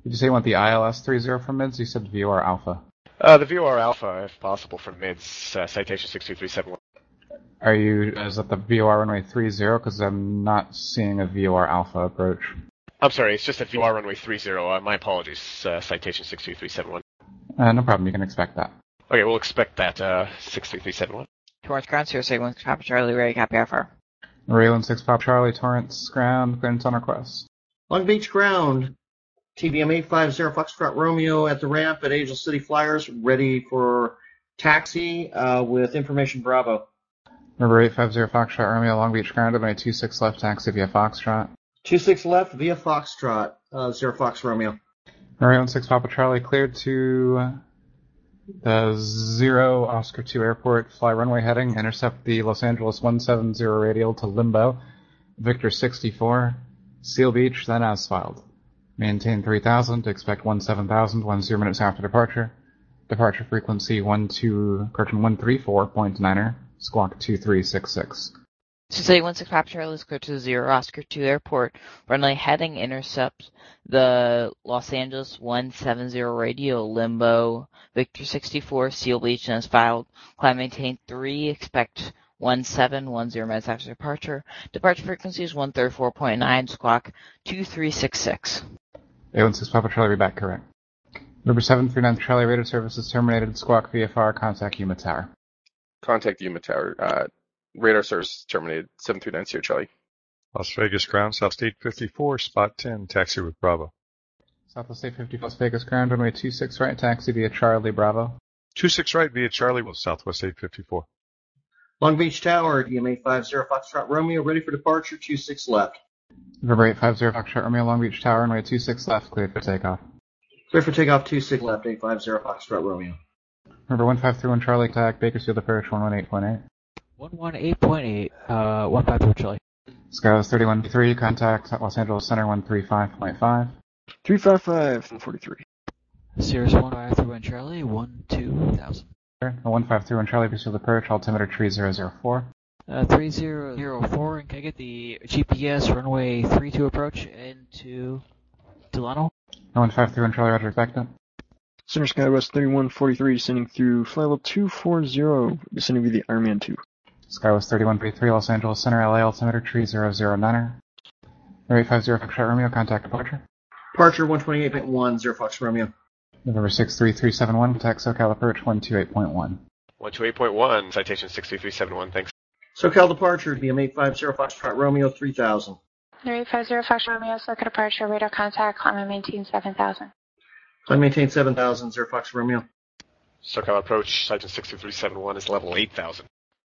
Did you say you want the ILS 30 from mids? You said VOR Alpha. The VOR Alpha, if possible, from mids, citation 62371. Is that the VOR runway 30? Because I'm not seeing a VOR Alpha approach. I'm sorry, it's just a VOR runway 30. My apologies, citation 62371. No problem, you can expect that. Okay, we'll expect that, 63371. Torrance ground, Sierra 1 Papa Charlie, ready, copy offer. Raylan 6 Pop Charlie, Torrance ground, clearance on request. Long Beach ground, TBM 850 Foxtrot Romeo at the ramp at Angel City Flyers, ready for taxi with information Bravo. Number 850 Foxtrot Romeo, Long Beach grounded by 26 left taxi via Foxtrot. 26 left via Foxtrot, 0 Fox Romeo. Raylan 6 Papa Charlie cleared to the 0 Oscar 2 airport, fly runway heading, intercept the Los Angeles 170 radial to Limbo, Victor 64, Seal Beach, then as filed. Maintain 3000, expect 17,000, 10 minutes after departure. Departure frequency 134.9er, squawk 2366. City 16 Papa Charlie is clear to the 0 Oscar 2 airport, runway heading, intercept the Los Angeles 170 radial, Limbo, Victor 64, Seal Beach, and as filed. Climb maintain 3, expect 1710 minutes after departure. Departure frequency is 134.9, squawk 2366. 816 Papa Charlie, read back correct. Number 739 Charlie, radar service is terminated, squawk VFR, contact Yuma Tower. Contact Yuma Tower. Radar service terminated. 739 Sierra Charlie. Las Vegas ground, South 854, spot 10, taxi with Bravo. Southwest 850 Las Vegas ground, runway 26 right, taxi via Charlie Bravo. 26 right via Charlie with Southwest 854. Long Beach Tower, DM 850 Foxtrot Romeo, ready for departure, 26 left. November 850 Foxtrot Romeo, Long Beach Tower, runway 26 left, cleared for takeoff. Clear for takeoff, 26 left, 850 Foxtrot Romeo. Number 1531 Charlie, contact Bakersfield approach 118.8. 118.8, 153 Charlie. Skylos 31-3, contact Los Angeles Center 135.5. 355, 43. Sirius 153 Charlie, 12,000. 153 Charlie, Bakersfield approach, altimeter 3004. 3004, and can I get the GPS runway 32 approach into Delano? 153 Charlie, roger, expectant. Center Skywest 3143, descending through flylevel 240, descending via the Ironman 2. Skywest 3133, Los Angeles Center, LA, altimeter 3009er. 850 Foxtrot Romeo, contact departure. Departure 128.1, 0 Fox Romeo. November 63371, contact SoCal approach 128.1. 128.1, citation 63371, thanks. SoCal departure, DM 850 Foxtrot Romeo, 3000. 850 Foxtrot Romeo, SoCal departure, radar contact, climb and maintain 7000. Climb maintain 7000, 0 Fox Romeo. SoCal approach, citation 63371 is level 8000.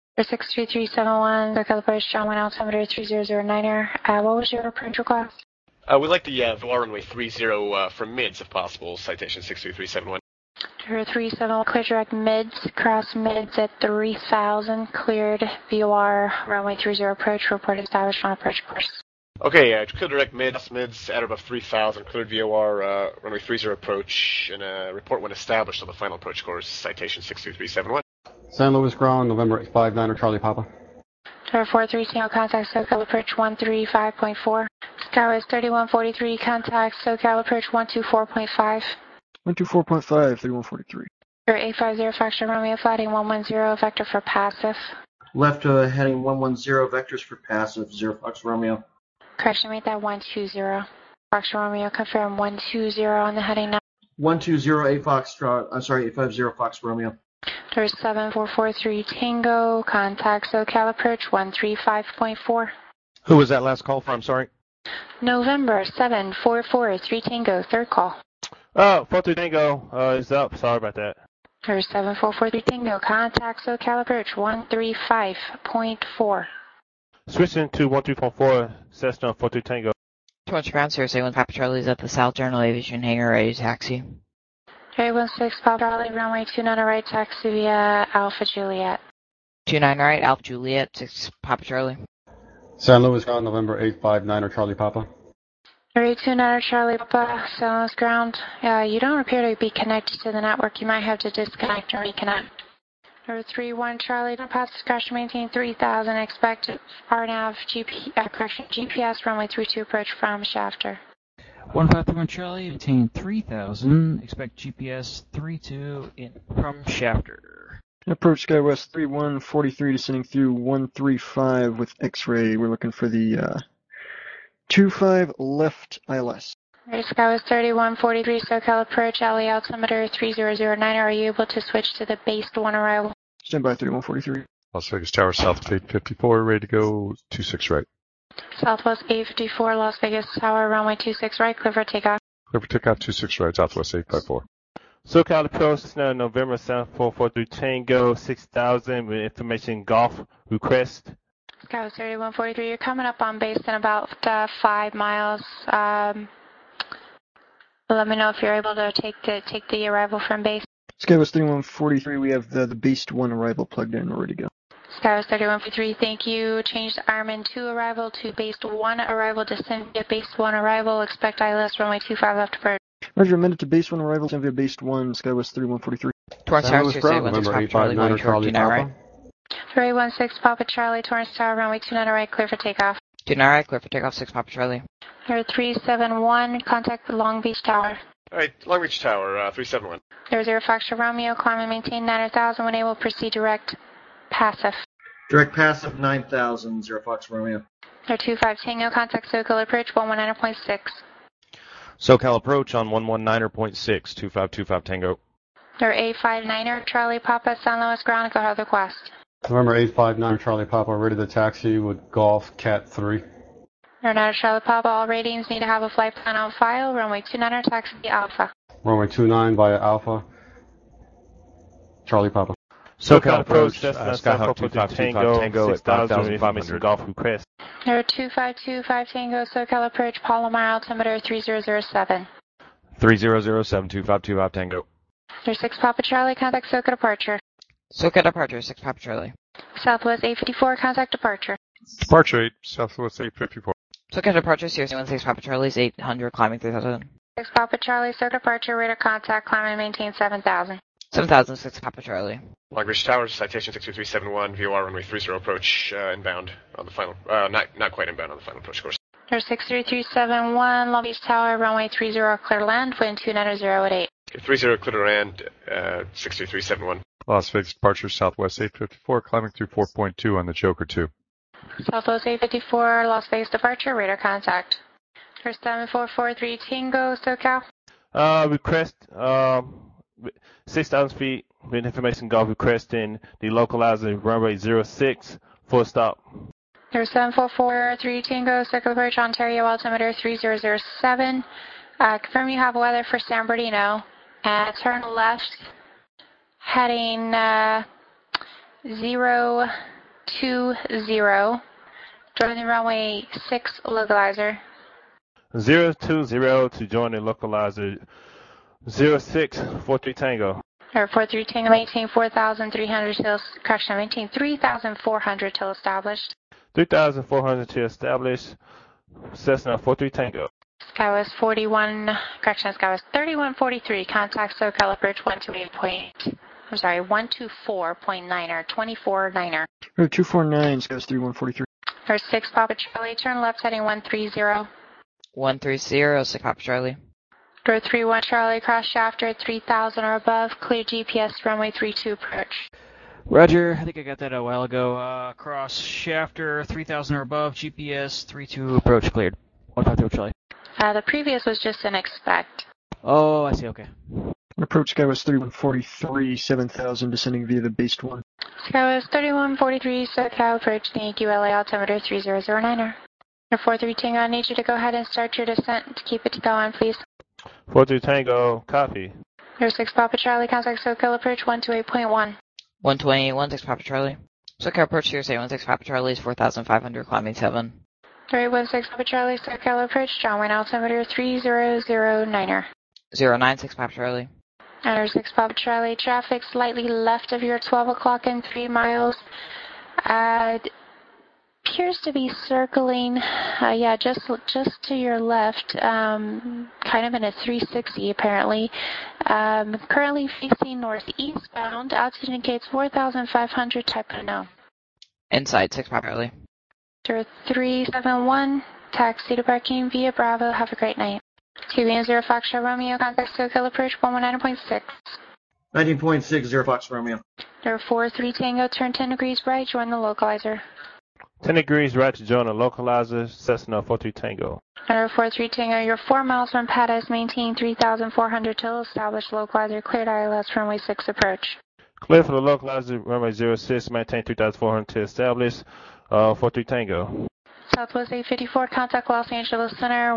63371, SoCal approach, John 1 altimeter 3009er. What was your approach request? We'd like the VOR runway 30 from mids, if possible, citation 63371. 37, clear direct mids, cross mids at 3000, cleared VOR runway 30 approach, report established on approach course. Okay, clear direct mids at above 3000, cleared VOR runway 30 approach, and report when established on the final approach course, citation 63371. San Luis ground, November 859 Charlie Papa. Tower 43, single contact, SoCal approach 135.4. Skywest 3143, contact, SoCal approach 124.5. 124.5, 3143. 850 Foxtrot Romeo, flighting 110, vector for passive. Left heading 110, vectors for passive, 0 Fox Romeo. Correction, make that 120. Foxtrot Romeo, confirm 120 on the heading now. 120, 850 Fox Romeo. Tower 7443 Tango, contact, SoCal approach 135.4. Who was that last call from? Sorry. November 7443 Tango, third call. Oh, 43 Tango is up. Sorry about that. Tower 7443 Tango, contact, SoCal approach 135.4. Switching to 12.4, Cessna 43 Tango. 200 ground, Sirius 1 Papa Charlie is at the South General Aviation hangar, ready to taxi. 316 Papa Charlie, runway 29 right, taxi via Alpha Juliet. 29 right, Alpha Juliet, 6 Papa Charlie. San Luis ground, November 859 Charlie Papa. 329 Charlie Papa, San Luis ground. You don't appear to be connected to the network. You might have to disconnect and reconnect. Number 31 Charlie, don't pass crash, maintain 3000, expect RNAV, GPS runway 32 approach from Shafter. 1531 Charlie, maintain 3000, expect GPS 32 in from Shafter. Approach SkyWest 3143, descending through 135 with X-ray. We're looking for the 25 left ILS. SkyWest 3143, SoCal approach, alley altimeter 3009. Are you able to switch to the based 1 arrival? Stand by 3143. Las Vegas Tower, South 854, ready to go, 26 right. Southwest 854, Las Vegas Tower, runway 26 right, clear for takeoff. Clear for takeoff, 26 right, Southwest 854. SoCal approach, now November 7443 Tango 6000 with information golf request. SkyWest 3143, you're coming up on base in about 5 miles. Let me know if you're able to take the arrival from base. SkyWest 3143, we have the based 1 arrival plugged in, ready to go. SkyWest 3143, thank you. Changed Armin 2 arrival to based 1 arrival, descend via based 1 arrival, expect ILS runway 25 left approach. Roger, amended to base 1 arrival, descend via based 1, SkyWest 3143. Torrance Tower, Tuesday, November 16 Charlie, 859 Charlie Papa. right. 316 Papa Charlie, Torrance Tower, runway 29 right, clear for takeoff. 29 right, clear for takeoff, 6 Papa Charlie. 371, contact the Long Beach Tower. Alright, Long Beach Tower, 371. 00 Foxtrot Romeo, climb and maintain 9,000 when able, proceed direct passive. Direct passive 9,000, 0 Fox Romeo. 25 Tango, contact SoCal approach 119.6. SoCal approach on 119.6, 2525 Tango. 859er, Charlie Papa, San Luis ground, go ahead request. November 859 Charlie Papa, ready to taxi with Golf Cat 3. Aeronautics Charlie Papa, all ratings need to have a flight plan on file. Runway 29er, taxi Alpha. Runway 29 via Alpha. Charlie Papa. SoCal approach, Skyhawk 2525 Tango at 5,500. Golf request. 2525 Tango, SoCal approach, Palomar altimeter 3007. 3007, 2525 Tango. 6 Papa Charlie, contact SoCal departure. SoCal departure, 6 Papa Charlie. Southwest 854, contact departure. Departure 8, Southwest 854. SoCal departure, Sierra 16 Papa Charlie's 800, climbing 3000. 6 Papa Charlie, SoCal departure, radar contact, climb and maintain 7,000. 7000, 6 Papa Charlie. Long Beach Tower, citation 62371, VOR runway 30 approach, inbound on the final, not quite inbound on the final approach course. 63371, Long Beach Tower, runway 30, clear land, wind 290 at 8. 30 clear to land, 63371. Las Vegas departure, Southwest 854, climbing through 4.2 on the Joker 2. Southwest 854, Las Vegas departure, radar contact. 7443 Tango, SoCal. Request 6,000 feet with information golf requesting the localizer runway 06, full stop. 7443 Tango, SoCal approach, Ontario altimeter 3007. Confirm you have weather for San Bernardino. Turn left, heading 020. Join the runway 6 localizer. 020 to join the localizer 0643 Tango. Or 43 Tango, maintain 4,300 till, correction, maintain 3,400 till established. 3,400 till established. Cessna 43 Tango. SkyWest 3143, contact SoCal approach 124.9er, 24.9er. 249, SkyWest 3143. Or 6 Papa Charlie, turn left heading 130. 130, 6 Papa Charlie. Door 31 Charlie, cross shafter at 3,000 or above, clear GPS runway 32 approach. Roger, I think I got that a while ago. Cross shafter 3,000 or above, GPS 32 approach cleared. 150 Charlie. The previous was just an expect. Oh, I see, okay. Approach SkyWest 3143, 7,000, descending via the based 1. SkyWest 3143, SoCal approach, thank you, LA altimeter 3009er. 43 Tango, I need you to go ahead and start your descent. Keep it to go on, please. 43 Tango, copy. 06 Papa Charlie, contact SoCal approach 128.1. 128, 16 Papa Charlie. SoCal approach, Sierra 16 Papa Charlie's 4,500, climbing 7. 316 Papa Charlie, SoCal approach, John Wayne altimeter 3009er. 096 Papa Charlie. 6 Papa Charlie, traffic slightly left of your 12 o'clock and 3 miles. Appears to be circling, just to your left, kind of in a 360 apparently. Currently facing northeastbound, altitude indicates 4,500, type of no. Inside 6 Papa Charlie. 371, taxi to parking via Bravo, have a great night. TBM 0 Foxtrot Romeo, contact SoCal approach 119.6. 19.6, 0 Fox Romeo. There 43 Tango, turn 10 degrees right, join the localizer. 10 degrees right to join the localizer, Cessna 43 Tango. There 43 Tango, you're 4 miles from PADIS, maintain 3,400 till established localizer, cleared ILS, runway 6 approach. Clear for the localizer, runway 06, maintain 3,400 till established, 43 Tango. Southwest 854, contact Los Angeles Center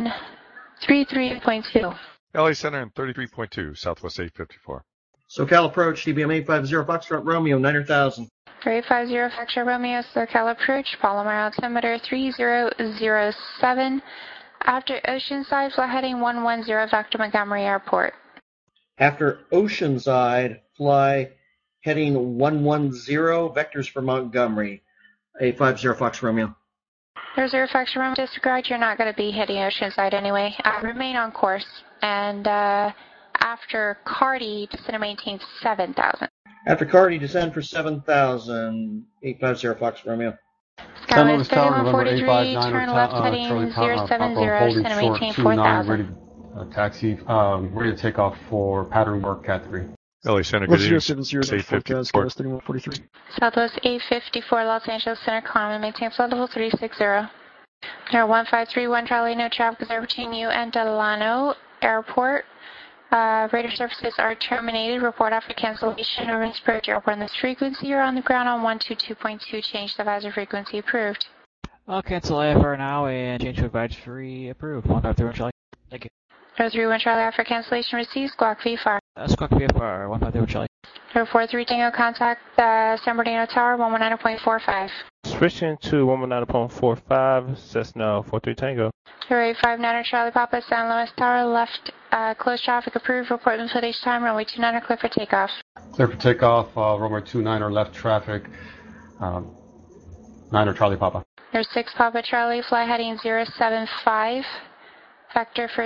133.2. LA Center and 33.2, Southwest 854. SoCal approach, TBM 850 Foxtrot Romeo, 9,000. 850 Foxtrot Romeo, SoCal approach, Palomar altimeter 3007. After Oceanside, fly heading 110 back to Montgomery Airport. After Oceanside, fly heading 110, vectors for Montgomery. 850 Fox Romeo. There's 0 Foxtrot Romeo, disregard, you're not going to be hitting Oceanside anyway. Remain on course. And after Cardi, descend and maintain 7,000. After Cardi, descend for 7,000. 850 Fox Romeo. Skyway 3143, turn left heading 070, descend and maintain 4,000. Taxi, ready to take off for pattern work Cat 3. LA Center, good evening. 070, forecast, Skywest 3143. Southwest 854, Los Angeles Center, climb and maintain flight level 360. There 1531 Charlie, no traffic is between you and Delano Airport. Radar services are terminated. Report after cancellation. Over approach airport on this frequency. You're on the ground on 122.2. Change the visor frequency approved. I'll cancel AFR now and change to advisory approved. 153 Charlie. Thank you. 031 Charlie after cancellation received. Squawk VFR. Squawk VFR 153 Charlie. 043 Tango, contact San Bernardino Tower 119.45. Switching to 119.45, Cessna 43 Tango. 0859 Charlie Papa, San Luis Tower, left, closed traffic approved, report and footage time, runway 29 clear for takeoff. Clear for takeoff, runway 29 left traffic, 9 Charlie Papa. There's 6 Papa Charlie, fly heading 075, vector for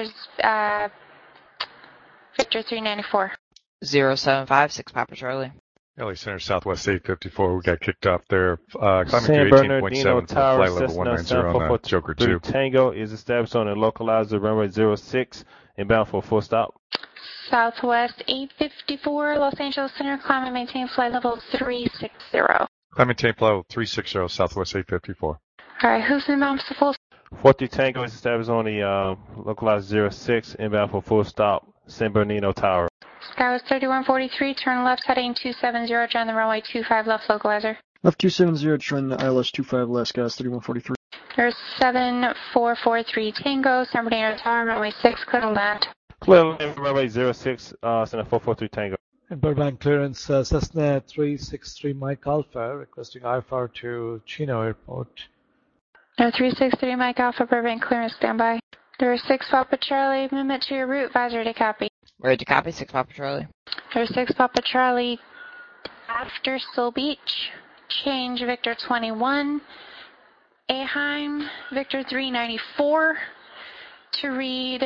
Victor 394. 075, 6 Papa Charlie. LA Center, Southwest 854. We got kicked off there. Climbing San through Bernardino 18.7 Tower, flight level 190 on the Joker 2. Tango is established on the localizer runway 06, inbound for full stop. Southwest 854, Los Angeles Center, climb and maintain flight level 360. Climb and maintain flight level 360, Southwest 854. Alright, who's inbound for full stop? 43 Tango is established on the localizer 06, inbound for full stop, San Bernardino Tower. Skywest 3143, turn left heading 270, join the runway 25 left localizer. Left 270, join the ILS 25 left, Skywest 3143. There's 7443 Tango, San Bernardino Tower, runway 6, clear to land. Clear runway 06, Cessna 443 Tango. And Burbank clearance, Cessna 363 Mike Alpha, requesting IFR to Chino Airport. There 363 Mike Alpha, Burbank clearance, standby. There is 6 Papa Charlie, movement to your route, visor to copy. Ready to copy, 6 Papa Charlie. There's 6 Papa Charlie after Still Beach, change Victor 21, Aheim, Victor 394, to read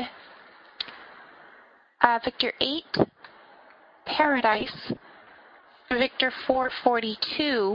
Victor 8, Paradise, Victor 442,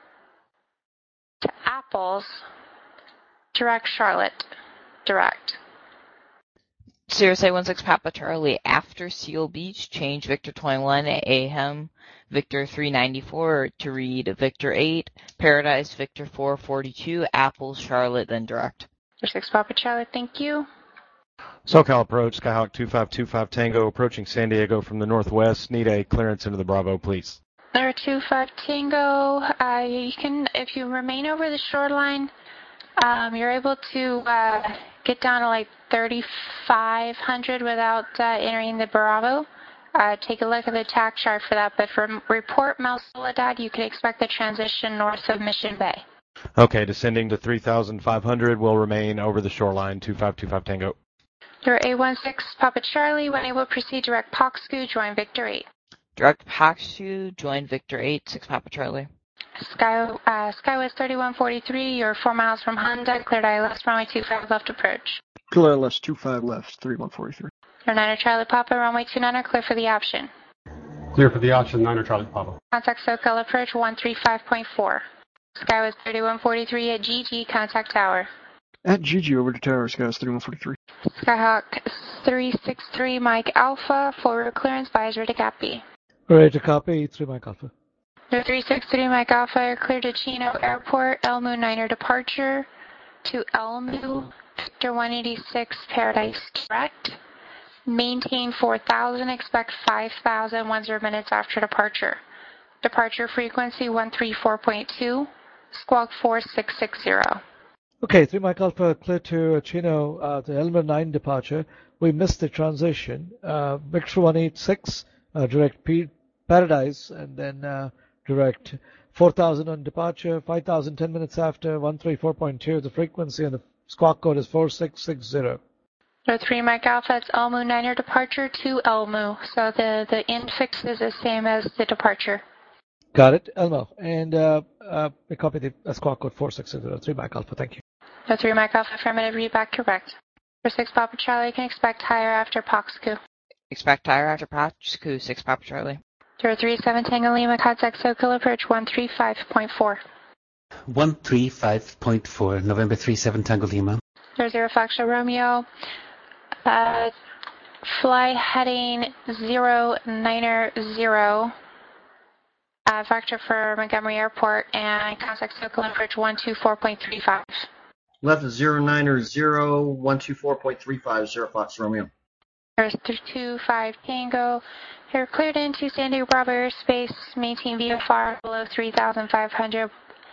to Apples, direct Charlotte, direct. Sirius 816 Papa Charlie after Seal Beach, change Victor 21, Ahem, Victor 394 to read Victor 8, Paradise, Victor 442, Apples, Charlotte, then direct. 6 Papa Charlie, thank you. SoCal approach, Skyhawk 2525 Tango, approaching San Diego from the northwest. Need a clearance into the Bravo, please. There 25 Tango, you can, if you remain over the shoreline, you're able to get down to like 3,500 without entering the Bravo. Take a look at the tack chart for that, but from report Mount Soledad, you can expect the transition north of Mission Bay. Okay, descending to 3,500, will remain over the shoreline, 2525 Tango. You're A16 Papa Charlie, when able proceed direct Poxcu, join Victor 8. Direct Poxcu, join Victor 8, 6 Papa Charlie. Skywest 3143, you're 4 miles from Honda, cleared ILS runway 25 left approach. Clear ILS 25 left, 3143. You're 9 Charlie Papa, runway 29 clear for the option. Clear for the option, 9 Charlie Papa. Contact SoCal approach 135.4. Skywest 3143 at GG, contact tower. At GG over to tower, Skywest 3143. Skyhawk 363 Mike Alpha, forward clearance, visor to Gap B. Ready to copy, 3 Mike Alpha. The 363 Mike Alpha, are cleared to Chino Airport, Elmu 9er departure to Elmu, Victor 186 Paradise direct. Maintain 4,000, expect 5,000, 10 minutes after departure. Departure frequency 134.2, squawk 4660. Okay, 3 Mike Alpha, clear to Chino, the Elmer 9 departure. We missed the transition. Victor 186, direct Paradise, and then direct 4,000 on departure, 5,000 10 minutes after, 134.2. The frequency and the squawk code is 4660. The 3 Mike Alpha, it's Elmu 9er departure to Elmu. So the infix is the same as the departure. Got it, Elmo. And we copy the squawk code 4660, 3 Mike Alpha. Thank you. The 3 Mike Alpha, affirmative, read back correct. For 6 Papa Charlie, you can expect higher after Poxku. Expect higher after Poxku, 6 Papa Charlie. 037 Tango Lima, contact SoCal approach 135.4. 135.4, November 37 Tango Lima. 00 Foxtrot Romeo, fly heading 090, vector for Montgomery Airport, and contact SoCal approach 124.35. Left is 090, 124.35, 0 Fox Romeo. There's 25 Tango. You're cleared into San Diego Bravo airspace. Maintain VFR below 3,500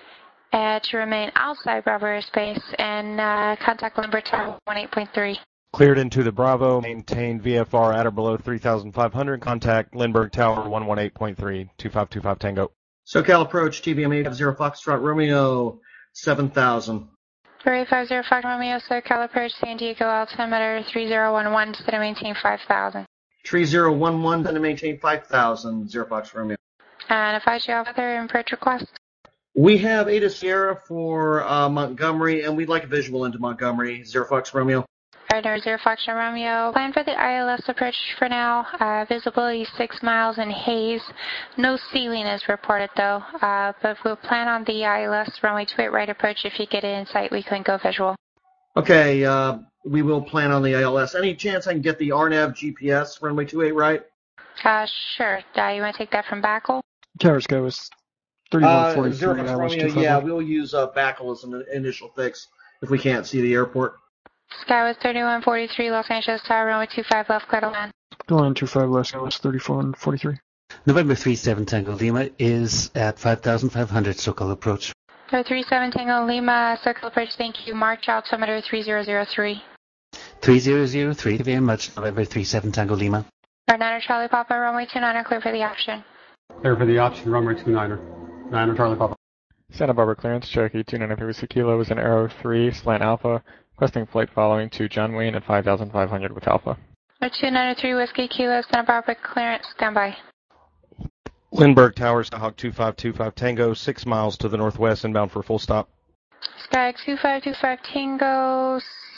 to remain outside Bravo airspace, and contact Lindbergh Tower 18.3. Cleared into the Bravo. Maintain VFR at or below 3,500. Contact Lindbergh Tower 118.3. 2525 Tango. SoCal approach, TBM 80 Foxtrot Romeo, 7,000. 350 Fox Romeo, SoCal approach, San Diego altimeter 3011, to maintain 5,000. 3011, then to maintain 5,000, 0 Fox Romeo. And advise you have other approach requests. We have Ada Sierra for Montgomery, and we'd like a visual into Montgomery, 0 Fox Romeo. Radar 0 Fox Romeo. Plan for the ILS approach for now. Visibility 6 miles in haze. No ceiling is reported though, but we'll plan on the ILS runway 28 right approach. If you get it in sight, we can go visual. Okay, we will plan on the ILS. Any chance I can get the RNAV GPS runway 28 right? Sure. You want to take that from Backle? Tower Sky was 3143. 0 Fox Romeo, yeah, we'll use Backle as an initial fix if we can't see the airport. Sky was 3143, Los Angeles Tower, runway 25 left, clear to land. Go on 25 left, Sky was 3143. November 37 Tango Lima is at 5,500 SoCal approach. 37 Tango Lima, SoCal approach, thank you. March altimeter 3003. 3003, thank you very much. November 37 Tango Lima. Niner Charlie Papa, runway 29, clear for the option. Clear for the option, runway 29er. 9er Charlie Papa. Santa Barbara clearance, Cherokee 293 Kilo is an Arrow 3, slant Alpha, requesting flight following to John Wayne at 5,500 with Alpha. 293 Whiskey Kilo, Santa Barbara clearance, standby. Lindbergh Tower, Skyhawk 2525 Tango, 6 miles to the northwest, inbound for full stop. Skyhawk 2525 Tango,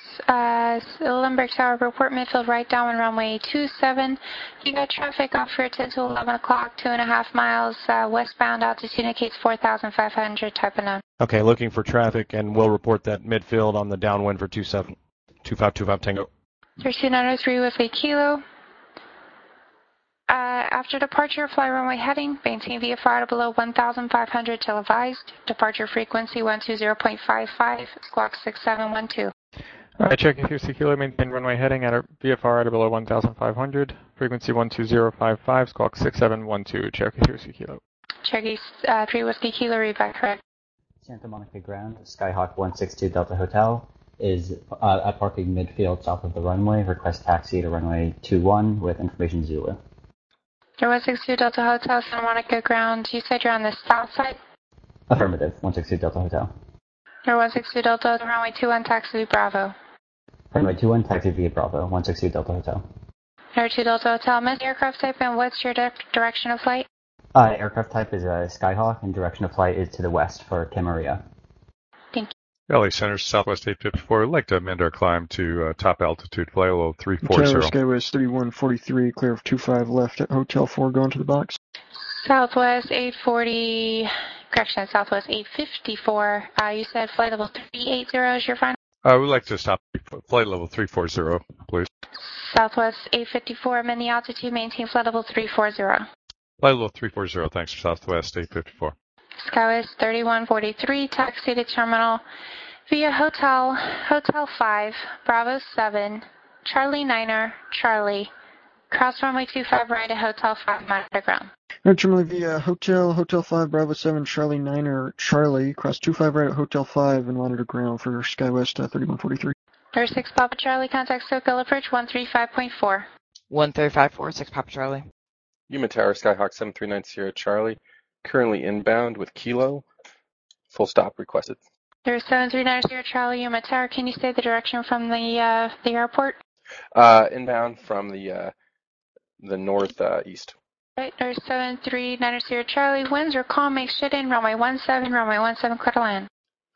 Lindbergh Tower, report midfield right downwind runway 27. You got traffic off for 10 to 11 o'clock, 2.5 miles westbound, altitude indicates 4,500, type unknown. Okay, looking for traffic, and we'll report that midfield on the downwind for 2525 Tango. 293 Whiskey Kilo. After departure, fly runway heading, maintain VFR below 1,500 till advised. Departure frequency 120.55, squawk 6712. Alright, Cherokee 3 Kilo, maintain runway heading at VFR at or below 1,500, frequency 12055, squawk 6712, Cherokee 3 Kilo. Cherokee 3 Whiskey Kilo, read back correct. Santa Monica ground, Skyhawk 162 Delta Hotel is at parking midfield south of the runway. Request taxi to runway 21 with information Zulu. 162 Delta Hotel, Santa Monica ground. You said you're on the south side? Affirmative, 162 Delta Hotel. 162 Delta, runway 21, taxi Bravo. Runway 21, taxi via Bravo, 162 Delta Hotel. 2 Delta Hotel, miss aircraft type, and what's your direction of flight? Aircraft type is a Skyhawk, and direction of flight is to the west for Camarillo. Thank you. LA Center, Southwest 854. We'd like to amend our climb to top altitude, fly level 340. Tower Sky was 3143, clear of 25 left at Hotel 4, going to the box. Southwest 840, correction, Southwest 854. You said flight level 380 is your final? I would like to stop flight level 340, please. Southwest 854, amend the altitude, maintain flight level 340. Flight level 340, thanks, Southwest 854. Skywest 3143, taxi to terminal via Hotel 5, Bravo 7, Charlie Niner, Charlie. Cross runway 25 right at Hotel 5, monitor ground. Terminal via Hotel 5, Bravo 7, Charlie 9, Charlie. Cross 25 right at Hotel 5 and monitor ground for Skywest 3143. There's 6 Papa Charlie, contact SoCal approach 135.4. 135.4, 6 Papa Charlie. Yuma Tower, Skyhawk 7390 Charlie. Currently inbound with Kilo. Full stop requested. There's 7390 Charlie, Yuma Tower. Can you say the direction from the airport? Inbound from the northeast. Right, there's 7390 Charlie. Winds or calm, make shit in runway 17, clear to land.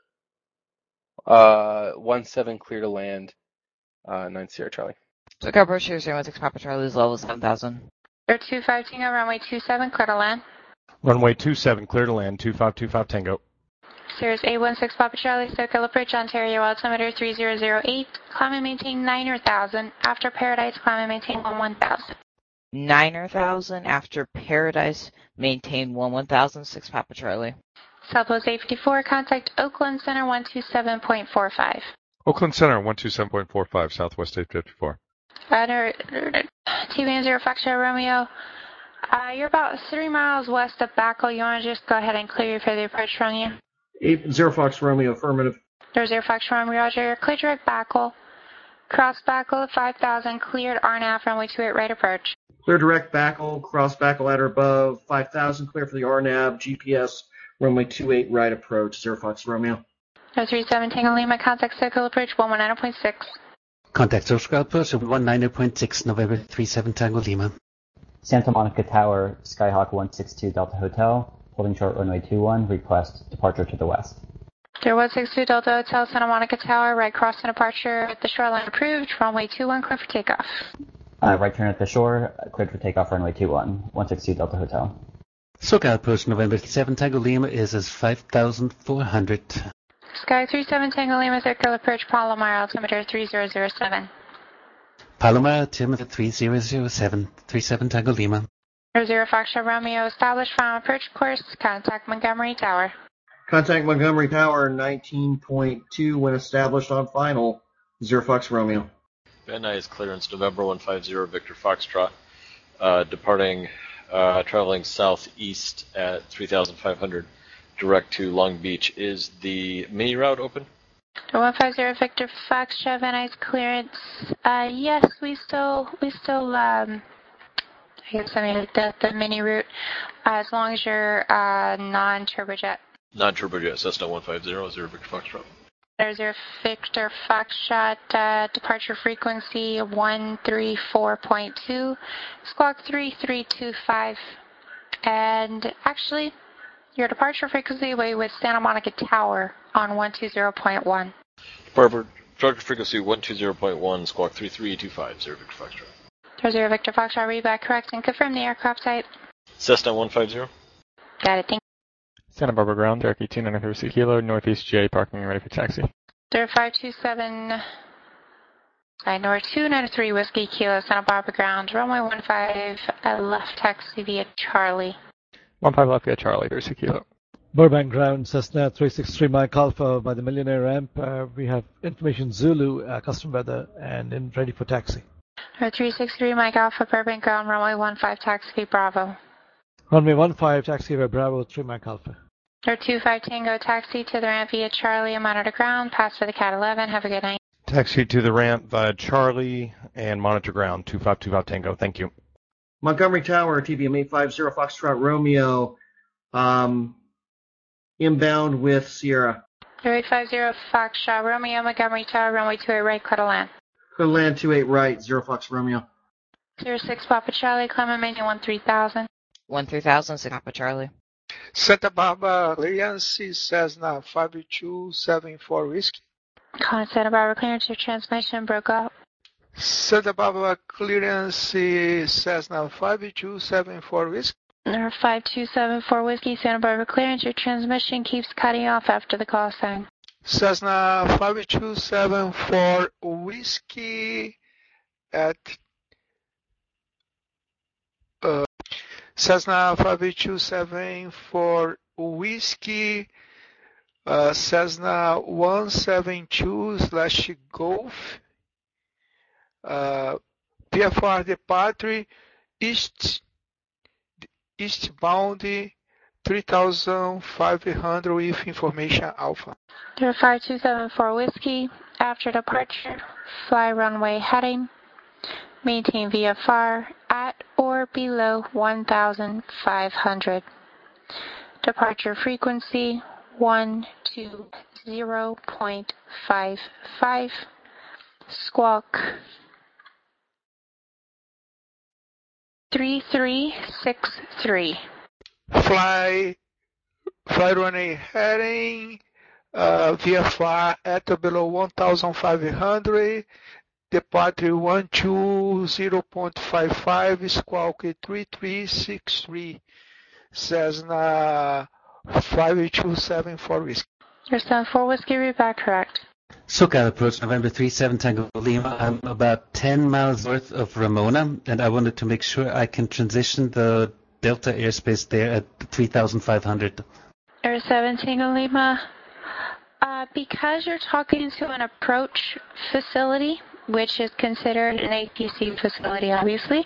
17 clear to land, 90 Charlie. SoCal approach here, 6 Papa Charlie is level 7,000. Air 25 Tango, runway 27, clear to land. Runway 27, clear to land, 2525 Tango. Cirrus 816 Papa Charlie, SoCal approach, Ontario, altimeter 3008, climb and maintain 9,000, after Paradise, climb and maintain 11,000. 9,000, after Paradise, maintain 11,000, 6 Papa Charlie. Southwest 854, contact Oakland Center 127.45. Oakland Center 127.45, Southwest 854. TVN 0 Foxtrot Romeo. You're about 3 miles west of Backle. You want to just go ahead and clear for the approach from you? 0 Fox Romeo, affirmative. There's 0 Fox Romeo, Roger. Clear direct Backle. Cross Backle at 5,000, cleared RNAV, runway 28, right approach. Clear direct Backle, cross Backle at or above, 5,000, clear for the RNAV, GPS, runway 28, right approach, 0 Fox Romeo. 037 Tango Lima, contact SoCal approach 119.6. Contact SoCal approach 119.6, November 37 Tango Lima. Santa Monica Tower, Skyhawk 162 Delta Hotel, holding short runway 21, request departure to the west. 162 Delta Hotel, Santa Monica Tower, right cross and departure at the shoreline approved, runway 21, clear for takeoff. Right turn at the shore, cleared for takeoff runway 21, 162 Delta Hotel. SoCal approach November 37 Tango Lima is as 5,400. Sky 37 Tango Lima, SoCal approach Palomar, altimeter 3007. Palomar, altimeter 3007, 37 Tango Lima. 0 Foxtrot Romeo, established final approach course, contact Montgomery Tower. Contact Montgomery Tower 19.2 when established on final, 0 Fox Romeo. Van Nuys clearance November 150 Victor Foxtrot, departing, traveling southeast at 3,500 direct to Long Beach. Is the mini route open? 150 Victor Foxtrot, Van Nuys clearance. Yes, we still I guess I mean the mini route, as long as you're non-turbojet. Non-turbojet, Cessna 150, 0 Victor Foxtrot. 0 Victor Foxtrot, departure frequency 134.2, squawk 3325, and actually, your departure frequency will be with Santa Monica Tower on 120.1. Departure frequency 120.1, squawk 3325, 0 Victor Foxtrot. 0 Victor Foxtrot, read back correct and confirm the aircraft type. Cessna 150. Got it, thank you. Santa Barbara ground, Cherokee 293 Kilo, Northeast GA, parking ready for taxi. 527, North 293 Whiskey Kilo, Santa Barbara ground, runway 15, left taxi via Charlie. 15 left via Charlie, 30 Kilo. Burbank ground, Cessna 363 Mike Alpha by the Millionaire ramp. We have information Zulu, custom weather, and ready for taxi. 363 Mike Alpha, Burbank ground, runway 15, taxi Bravo. Runway 15, taxi by Bravo, 3 Mike Alpha. 25 Tango, taxi to the ramp via Charlie and monitor ground, pass for the Cat 11, have a good night. Taxi to the ramp via Charlie and monitor ground, 2525 Tango, thank you. Montgomery Tower, TBM 850 Foxtrot Romeo, inbound with Sierra. 850 Foxtrot Romeo, Montgomery Tower, runway 28 right, clear to land. Clear to land 28 right, 0 Fox Romeo. 06 Papa Charlie, climb and maintain 13,000. 13,000, 6 Papa Charlie. Santa Barbara, clearance Cessna 5274 Whiskey. Calling Santa Barbara clearance, your transmission broke up. Santa Barbara clearance Cessna 5274 Whiskey. 5274 Whiskey, Santa Barbara clearance, your transmission keeps cutting off after the call sign. Cessna 5274 Whiskey at Cessna 5274 Whiskey, Cessna 172/Golf, VFR departure eastbound 3,500 with information Alpha. 5274 Whiskey, after departure, fly runway heading, maintain VFR at or below 1,500. Departure frequency 120.55, squawk 3363. Fly runway heading, VFR at or below 1,500, departure 120.55, squawk 3363, Cessna 5274 Whiskey. Your 74 Whiskey, read back correct. SoCal approach November 37 Tango Lima. I'm about 10 miles north of Ramona, and I wanted to make sure I can transition the Delta airspace there at 3,500. Air 7 Tango Lima, because you're talking to an approach facility, which is considered an ATC facility, obviously,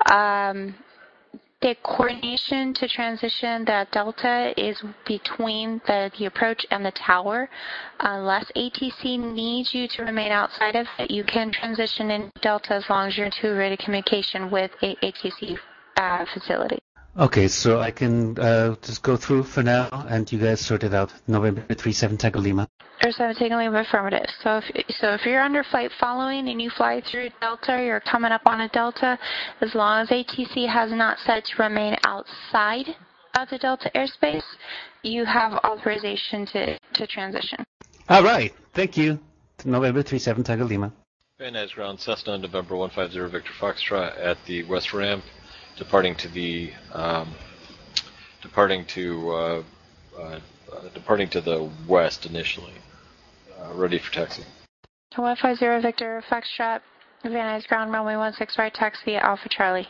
the coordination to transition that Delta is between the approach and the tower. Unless ATC needs you to remain outside of it, you can transition in Delta as long as you're in two-way communication with a ATC facility. Okay, so I can just go through for now, and you guys sort it out. November 37 Tango Lima. Air 7 Tango Lima, affirmative. So if you're under flight following and you fly through Delta, you're coming up on a Delta, as long as ATC has not said to remain outside of the Delta airspace, you have authorization to transition. All right, thank you. November 37 Tango Lima. Van Nuys ground, Cessna November 150 Victor Foxtrot at the west ramp, departing to the west initially. Ready for taxi. 150 Victor Foxtrot, Van Nuys ground, runway 16 right, taxi at Alpha Charlie.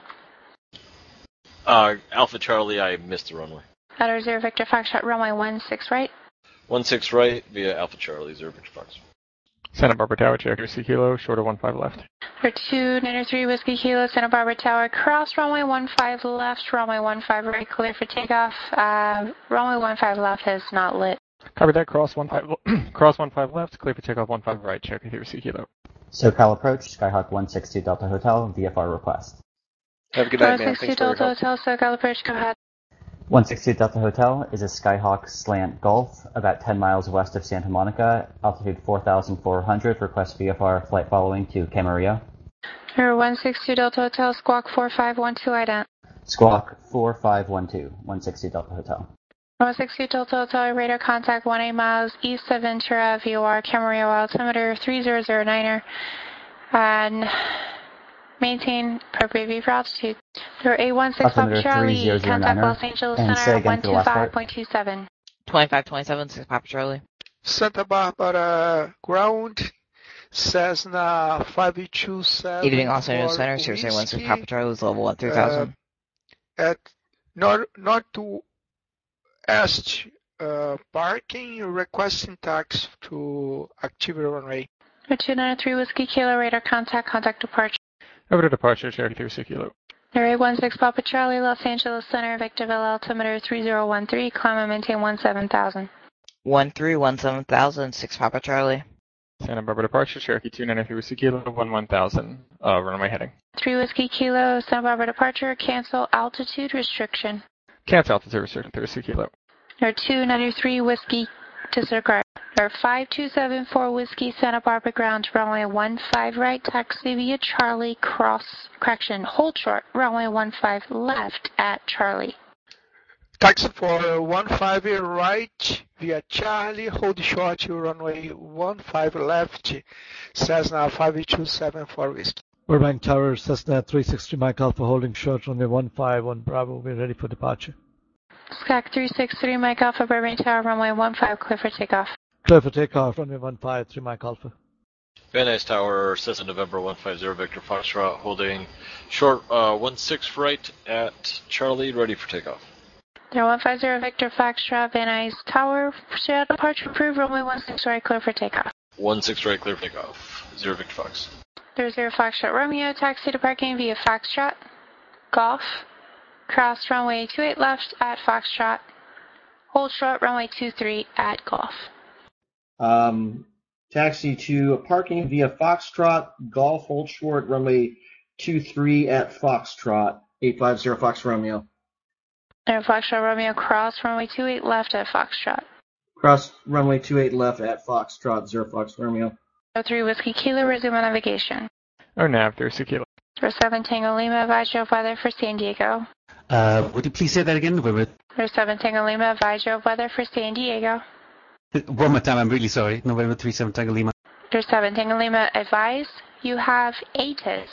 Alpha Charlie, I missed the runway. Outer 0 Victor Foxtrot, runway 16 right. 16 right via Alpha Charlie, 0 Victor Fox. Santa Barbara Tower, Cherokee Sea Kilo, shorter 15 left. For 293 Whiskey Kilo, Santa Barbara Tower, cross runway 15 left, runway 15 right, clear for takeoff. Runway 15 left has not lit. Copy that, cross 15 left, clear for takeoff 15 right, Cherokee Sea Kilo. SoCal approach, Skyhawk 162 Delta Hotel, VFR request. Have a good night, man. 162 Delta Hotel, SoCal approach, go ahead. 162 Delta Hotel is a Skyhawk slant Gulf, about 10 miles west of Santa Monica, altitude 4,400, request VFR flight following to Camarillo. 162 Delta Hotel, squawk 4512 ident. Squawk 4512, 160 Delta Hotel. 162 Delta Hotel, radar contact 18 miles east of Ventura, VOR, Camarillo, altimeter 3009er, and maintain appropriate view for altitude. For A16 Papa Charlie, contact Los Angeles Center 125.27. 2527, 6 Papa Charlie. Santa Barbara ground, Cessna 527. Evening Los Angeles Center, Sirius 16 Papa Charlie is level 3000. At northwest parking, requesting taxi to activate runway. 293 Whiskey Kilo, radar contact departure. Over to departure, Cherokee Sea Kilo. Air 16 Papa Charlie, Los Angeles Center, Victorville, altimeter 3013, climb and maintain 17,000. 1317,000, 6 Papa Charlie. Santa Barbara departure, Cherokee 293 Whiskey Kilo, 11,000, runway heading. 3 Whiskey Kilo, Santa Barbara departure, cancel altitude restriction. Cancel altitude restriction, 3 Whiskey Kilo. Air 293 Whiskey disregard. Air 5274 Whiskey, Santa Barbara ground, runway 15 right, taxi via Charlie, hold short, runway 15 left at Charlie. Taxi for 15 right via Charlie, hold short to runway 15 left, Cessna 5274 Whiskey. Burbank Tower, Cessna 360 Mike Alpha holding short, runway 15 Bravo, we're ready for departure. SCAC 363 Mike Alpha, Burbank Tower, runway 15, clear for takeoff. Clear for takeoff, runway 15, 3 Mike Alpha. Van Nuys Tower, Cessna November 150 Victor Foxtrot, holding short 16 right at Charlie, ready for takeoff. There 150 Victor Foxtrot, Van Nuys Tower, straight departure approved, runway 16 right, clear for takeoff. 16 right, clear for takeoff. 0 Victor Fox. There 0 Foxtrot Romeo, taxi to parking via Foxtrot, Golf, cross runway 28 left at Foxtrot, hold short runway 23 at Golf. Taxi to parking via Foxtrot, Golf, hold short, runway 23 at Foxtrot, 850 Fox Romeo. There Foxtrot Romeo, cross runway 28 left at Foxtrot. Cross runway 28 left at Foxtrot, 0 Fox Romeo. 03 Whiskey Kilo, resume on navigation. Or nav 3 Kilo. 07 Tango Lima, advise of weather for San Diego. Would you please say that again? 07 Tango Lima, advise of weather for San Diego. One more time, I'm really sorry. November 37 Tango Lima. 07 Tango Lima, advise you have ATIS,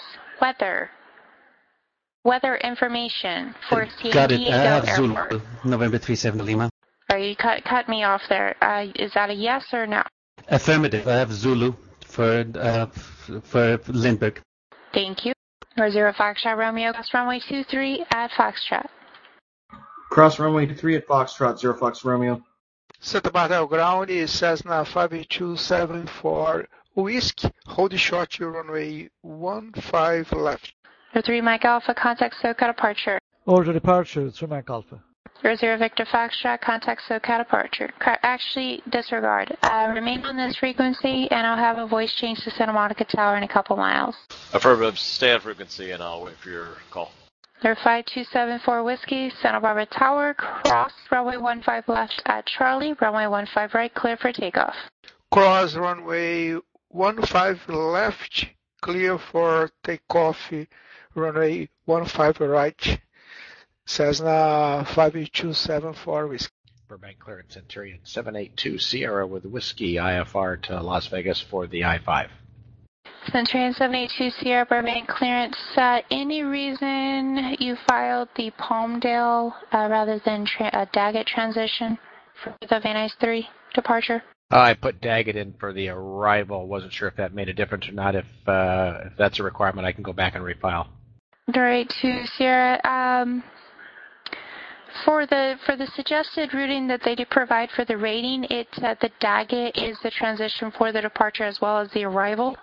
weather information for San Got it. Diego Zulu, Airport. November 37 Lima. Sorry, you cut me off there. Is that a yes or no? Affirmative. I have Zulu for Lindbergh. Thank you. Or 0 Foxtrot Romeo, cross runway 23 at Foxtrot. Cross runway 23 at Foxtrot, 0 Fox Romeo. Santa Barbara ground is Cessna 5274 Whiskey. Hold short to runway 15 left. 03 Mike Alpha, contact SoCal departure. Order departure, 3 Mike Alpha. 00 Victor Foxtrot, contact SoCal departure. Actually, disregard. Remain on this frequency, and I'll have a voice change to Santa Monica Tower in a couple miles. Affirmative, stay on frequency, and I'll wait for your call. There 5274 Whiskey, Santa Barbara Tower, cross runway 15 left at Charlie, runway 15 right, clear for takeoff. Cross runway 15 left, clear for takeoff, runway 15 right, Cessna 5274 Whiskey. Burbank clearance Centurion 782 Sierra with Whiskey IFR to Las Vegas for the I-5. Centurion 782 Sierra Burbank clearance. Any reason you filed the Palmdale rather than Daggett transition for the Van Nuys 3 departure? I put Daggett in for the arrival. Wasn't sure if that made a difference or not. If that's a requirement, I can go back and refile. Right to Sierra. For the suggested routing that they did provide for the rating, the Daggett is the transition for the departure as well as the arrival.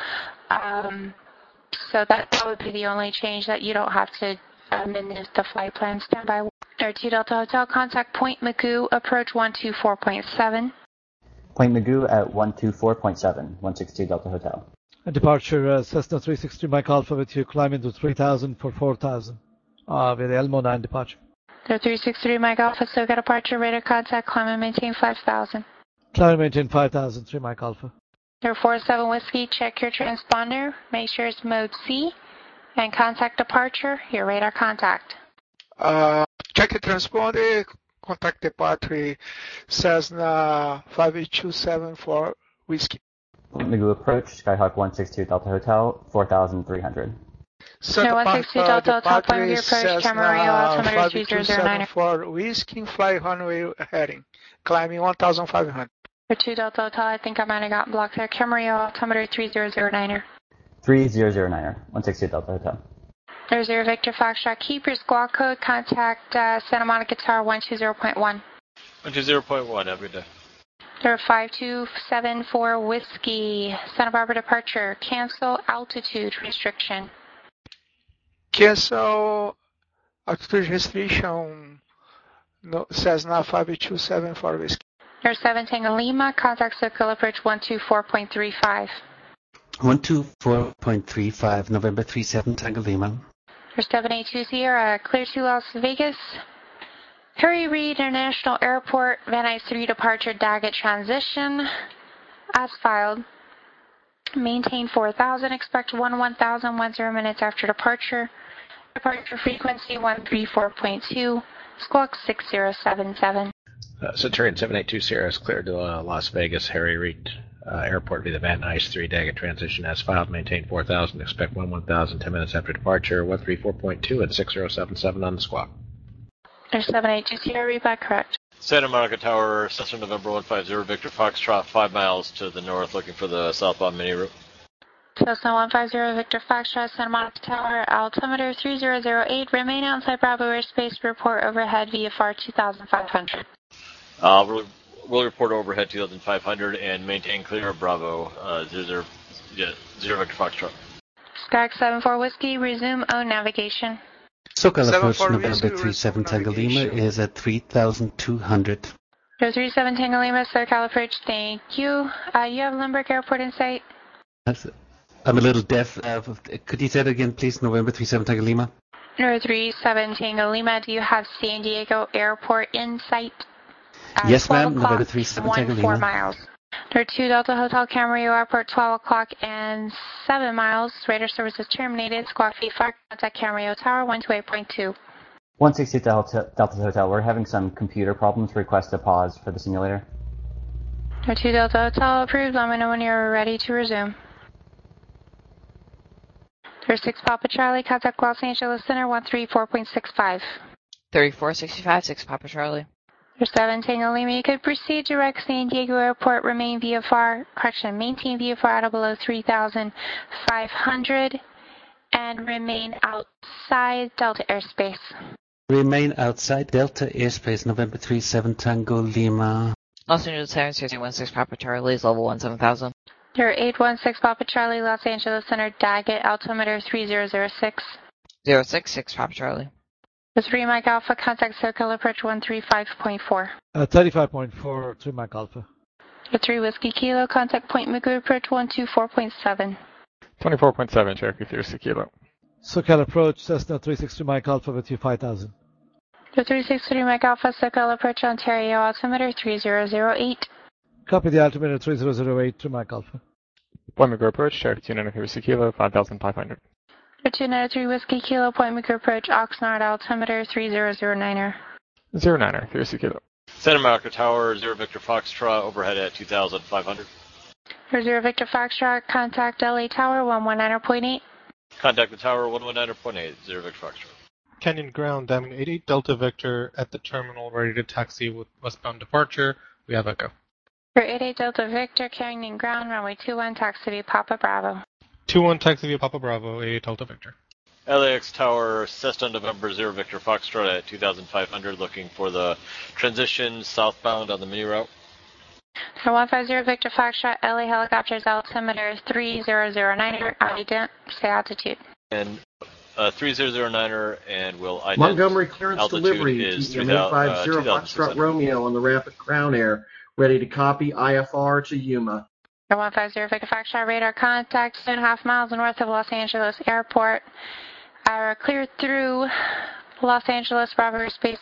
So that would be the only change, that you don't have to amend the flight plan. Standby. Air 2 Delta Hotel, contact Point Magoo, approach 124.7. Point Magoo at 124.7, 162 Delta Hotel. A departure, Cessna 360 Mike Alpha with you, climb into 3000 for 4000 with the Elmo 9 departure. There 363 Mike Alpha, SoCal departure, radar contact, climb and maintain 5000. Climb and maintain 5000, 3 Mike Alpha. There 47 Whiskey, check your transponder, make sure it's mode C, and contact departure, your radar contact. Check the transponder, contact departure, Cessna 5274 Whiskey. Magoo approach, Skyhawk 162 Delta Hotel, 4300. Santa 162 Delta Hotel, Point Magoo approach, Camarillo, altimeter 3009. For Whiskey, fly runway heading, climbing 1500. For 2 Delta Hotel, I think I might have gotten blocked there. Camarillo, altimeter 3009er. 3009er, 162 Delta Hotel. There's 0 Victor Foxtrot, keep your squawk code, contact Santa Monica Tower 120.1. 120.1, have a good day. There 5274 Whiskey, Santa Barbara departure, cancel altitude restriction. Cancel altitude restriction, no, Cessna 5274 Whiskey. There's 7 Tango Lima, contact SoCal approach 124.35. 124.35, November 37 Tango Lima. There's 782 Sierra, clear to Las Vegas. Harry Reid International Airport, Van Nuys 3 departure, Daggett transition, as filed. Maintain 4000, expect 1000, 10 minutes after departure. Departure frequency 134.2, squawk 6077. Centurion 782 Sierra is cleared to Las Vegas Harry Reid Airport via the Van Nuys 3 Daggett transition as filed. Maintain 4000, expect 1000, 10 minutes after departure, 134.2 and 6077 on the squawk. There's 782 Sierra, read back correct. Santa Monica Tower, Cessna November 150, Victor Foxtrot, 5 miles to the north, looking for the southbound mini route. Cessna 150, Victor Foxtrot, Santa Monica Tower, altimeter 3008, remain outside Bravo airspace, report overhead VFR 2500. We'll report overhead 2500 and maintain clear of Bravo 0 Victor Foxtrot. Skag 74 Whiskey, resume own navigation. SoCal approach November 37 Tango Lima is at 3,200. 37 Tango Lima, SoCal approach, thank you. You have Lindbergh Airport in sight? I'm a little deaf. Could you say that again, please? November 37 Tango Lima? 37 Tango Lima, do you have San Diego Airport in sight? Yes, ma'am. November 37 Tango Lima. 4 miles. There are 2 Delta Hotel Camarillo Airport, 12 o'clock and 7 miles. Radar services terminated. Squawk V5, contact Camarillo Tower, 128.2. 160 Delta Hotel, we're having some computer problems. Request a pause for the simulator. There are 2 Delta Hotel approved. Let me know when you're ready to resume. There's 6 Papa Charlie, contact Los Angeles Center, 134.65. 3465, 6 Papa Charlie. There's 7 Tango Lima, you could proceed direct San Diego Airport, maintain VFR out of below 3,500, and remain outside Delta airspace. Remain outside Delta airspace, November 37 Tango Lima. Los Angeles Center, 1616 Papa Charlie is level 17000. There are 816 Papa Charlie, Los Angeles Center, Daggett, altimeter 3006. 066 Papa Charlie. The 3 Mike Alpha, contact SoCal approach 135.4. 35.4, 3 Mike Alpha. The 3 Whiskey Kilo, contact Point Mugu approach 124.7. 24.7, Cherokee 3 Kilo. SoCal approach, Cessna 360 Mike Alpha with you 5,000. The 363 Mike Alpha, SoCal approach Ontario, altimeter 3008. Copy the altimeter 3008 to Mike Alpha. Point Mugu approach, Cherokee 3 Kilo, 5,500. The 293 Whiskey Kilo, Point Mugu approach, Oxnard, altimeter 3009er. 09er, 3 Kilo. Santa Monica Tower, 0 Victor Foxtrot, overhead at 2500. 0 Victor Foxtrot, contact LA Tower, 119.8. Contact the tower, 119.8, 0 Victor Foxtrot. Canyon Ground, Diamond 88 Delta Victor at the terminal, ready to taxi with westbound departure. We have Echo. 88 Delta Victor, Canyon Ground, runway 21, taxi via Papa Bravo. 21 taxi via Papa Bravo, 88 Delta Victor. LAX Tower, Cessna November 0 Victor Foxtrot at 2500, looking for the transition southbound on the mini route. 150 Victor Foxtrot, LA Helicopters, altimeter 3009er, stay altitude. And 3009er, and will ident. Montgomery clearance altitude delivery, is TM 850 Foxtrot Romeo on the ramp at Crown Air, ready to copy IFR to Yuma. 150 Victor Foxtrot, radar contact 2.5 miles north of Los Angeles Airport. Cleared through Los Angeles Bravo airspace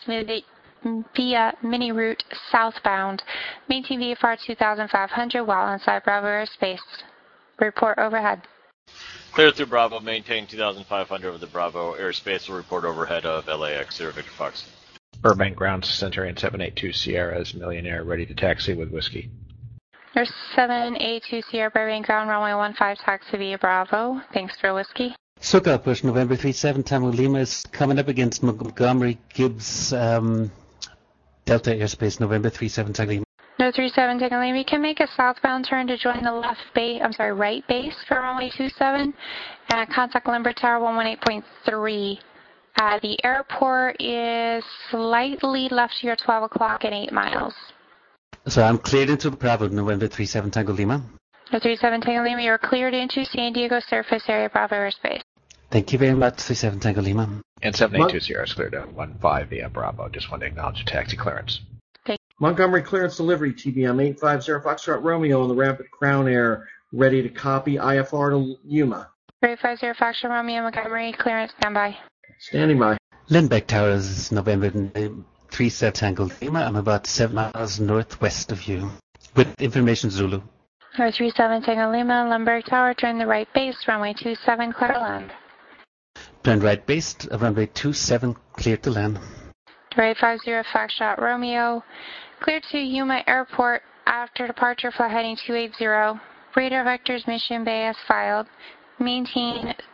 via mini route southbound. Maintain VFR 2500 while inside Bravo airspace. Report overhead. Cleared through Bravo, maintain 2500 over the Bravo airspace. Will report overhead of LAX 0 Victor Fox. Burbank Ground, Centurion 782 Sierra's Millionaire, ready to taxi with Whiskey. There's 782 Sierra Burbank Ground, runway 15, taxi via Bravo. Thanks for Whiskey. SoCal push November 37 Tango Lima is coming up against Montgomery Gibbs Delta airspace, November 37 Tango Lima. No 37 Tango Lima, you can make a southbound turn to join the right base for runway 27 and contact Lindbergh Tower 118.3. The airport is slightly left here, 12 o'clock and 8 miles. So I'm cleared into Bravo, November 37 Tango Lima. No 37 Tango Lima, you're cleared into San Diego surface area Bravo airspace. Thank you very much, 37 Tango Lima. And 782 Sierra is cleared at 15 via Bravo. Just want to acknowledge the taxi clearance. Montgomery clearance delivery, TBM 850 Foxtrot Romeo on the ramp at Crown Air, ready to copy IFR to Yuma. 850 Foxtrot Romeo, Montgomery clearance, standby. Standing by. Lindbergh Tower is November 37 Tango Lima. I'm about 7 miles northwest of you. With information Zulu. 37 Tango Lima, Lindbergh Tower, turn the right base, runway 27, clear to land. Turn right base, runway 27, clear to land. 850 Foxtrot Romeo, clear to Yuma Airport after departure, flight heading 280. Radar vectors mission bay as filed. Maintain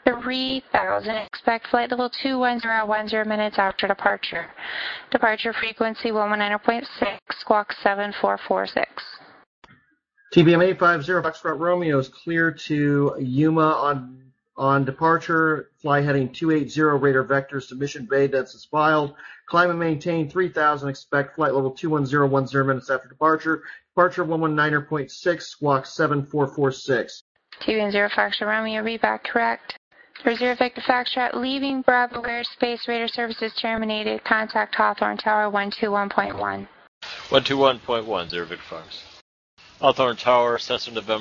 3000. Expect flight level 21010 minutes after departure. Departure frequency 119.6, squawk 7446. TBM 850 Foxtrot Romeo is clear to Yuma on departure. Fly heading 280, radar vectors to Mission Bay. That's as filed. Climb and maintain 3000. Expect flight level 21010 minutes after departure. Departure 119.6, squawk 7446. TBM 0 Foxtrot Romeo, read back correct. 0 Victor Foxtrot, leaving Bravo airspace, radar services terminated. Contact Hawthorne Tower 121.1. 121.1, 0 Victor Fox. Hawthorne Tower, Cessna November